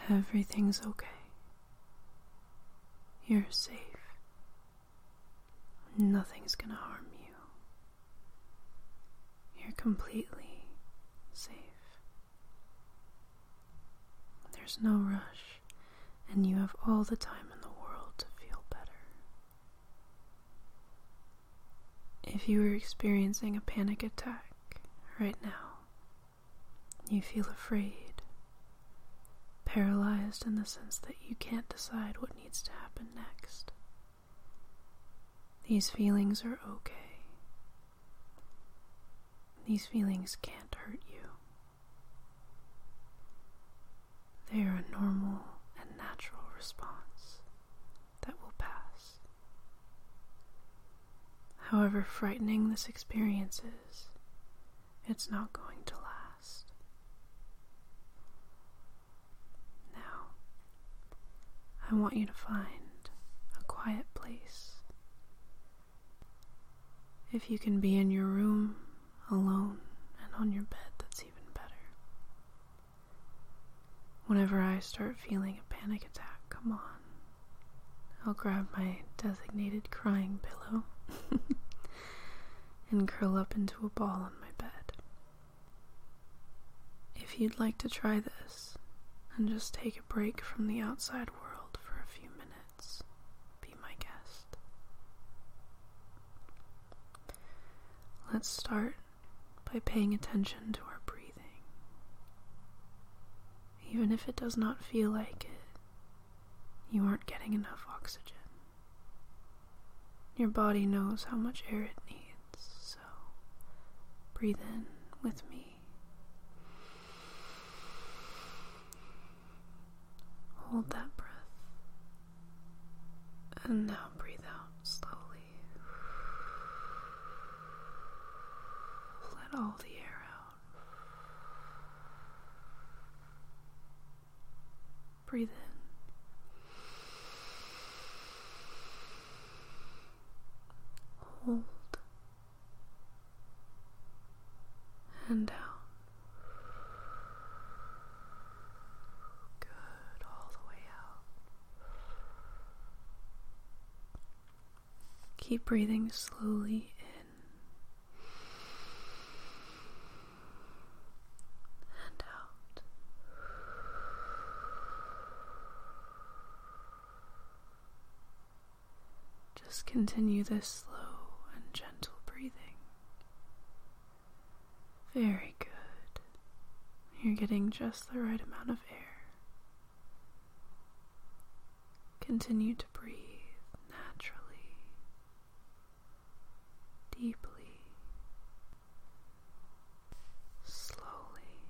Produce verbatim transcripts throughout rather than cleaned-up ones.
Everything's okay. You're safe. Nothing's gonna harm you. You're completely safe. There's no rush, and you have all the time in the world to feel better. If you were experiencing a panic attack right now, you feel afraid, paralyzed in the sense that you can't decide what needs to happen next. These feelings are okay. These feelings can't hurt you. They are a normal and natural response that will pass. However frightening this experience is, it's not going to last. Now, I want you to find a quiet place. If you can be in your room, alone, and on your bed, that's even better. Whenever I start feeling a panic attack come on, I'll grab my designated crying pillow and curl up into a ball on my bed. If you'd like to try this and just take a break from the outside world for a few minutes, be my guest. Let's start by paying attention to our breathing. Even if it does not feel like it, you aren't getting enough oxygen. Your body knows how much air it needs, so breathe in with me. Hold that breath. And now breathe out slowly. Let all the air out. Breathe in. Hold. And out. Good, all the way out. Keep breathing slowly in. And out. Just continue this slow and gentle breathing. Very good. You're getting just the right amount of air. Continue to breathe naturally, deeply, slowly.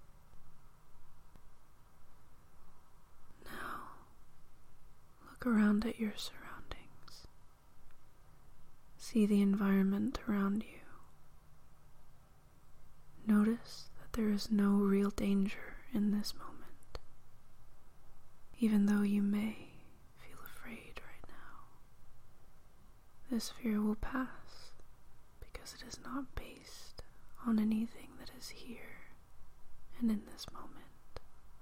Now, look around at your surroundings. See the environment around you. Notice that there is no real danger in this moment, even though you may feel afraid right now. This fear will pass because it is not based on anything that is here and in this moment.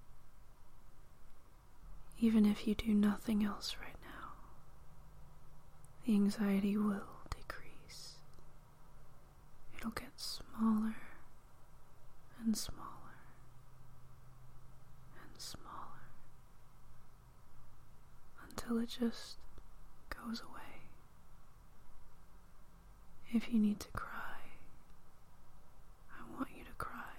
Even if you do nothing else right now, the anxiety will decrease. It'll get smaller and smaller and smaller until it just goes away. If you need to cry, I want you to cry.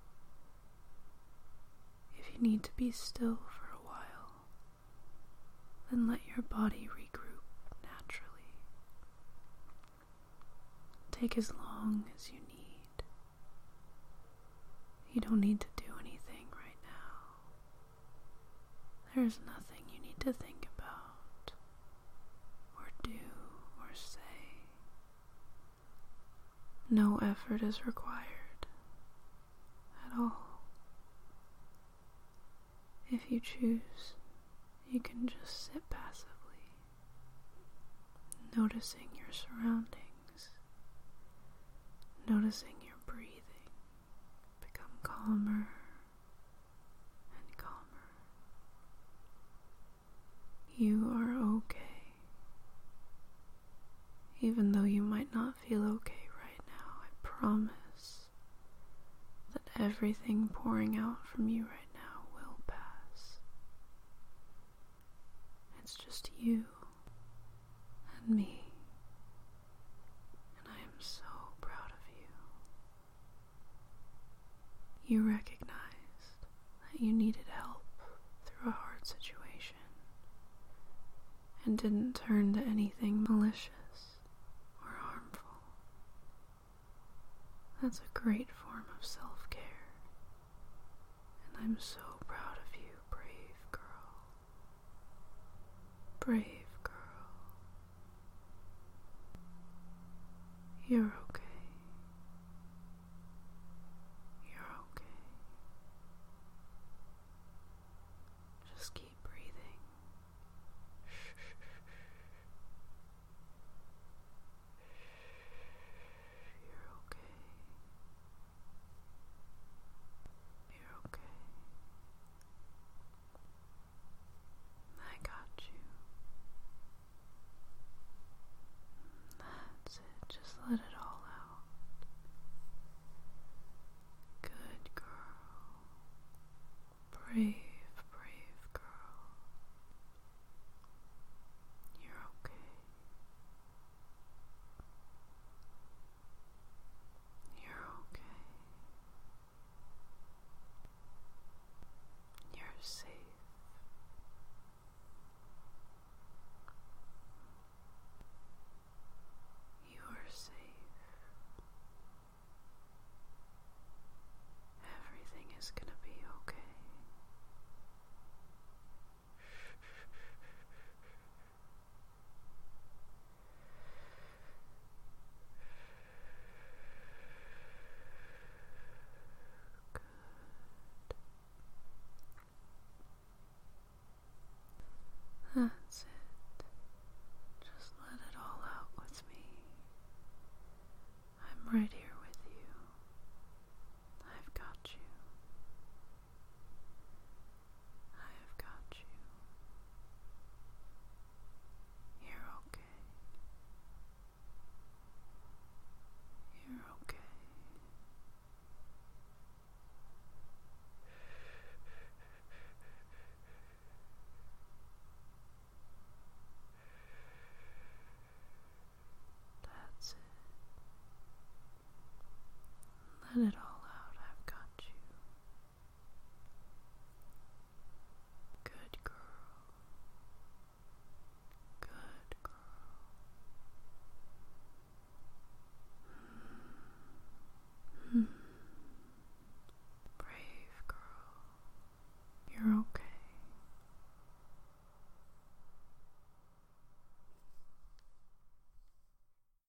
If you need to be still for a while, then let your body regroup naturally. Take as long as you need. You don't need to do anything right now. There's nothing you need to think about, or do, or say. No effort is required at all. If you choose, you can just sit passively, noticing your surroundings, noticing your breathing. Become calmer and calmer. everything pouring out from you right now will pass. It's just you and me, and I am so proud of you. You recognized that you needed help through a hard situation and didn't turn to anything malicious or harmful. That's a great form of self-care, and I'm so proud of you, brave girl. Brave girl. You're okay. You're okay. Just keep breathing. Shh, shh, shh, shh. You're okay. You're okay. I got you. That's it. Just let it all out. Good girl. Brave.